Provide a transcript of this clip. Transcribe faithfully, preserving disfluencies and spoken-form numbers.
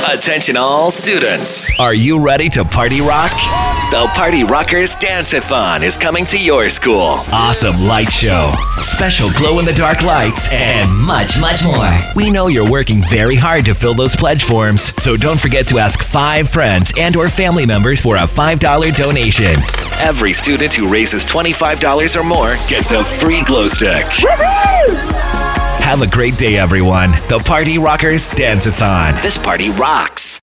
Attention all students. Are you ready to party rock? The Party Rockers Dance-a-thon is coming to your school. Awesome light show, special glow-in-the-dark lights, and much, much more. We know you're working very hard to fill those pledge forms, so don't forget to ask five friends and or family members for a five dollar donation. Every student who raises twenty-five dollars or more gets a free glow stick. Have a great day, everyone. The Party Rockers Dance-a-thon. This party rocks.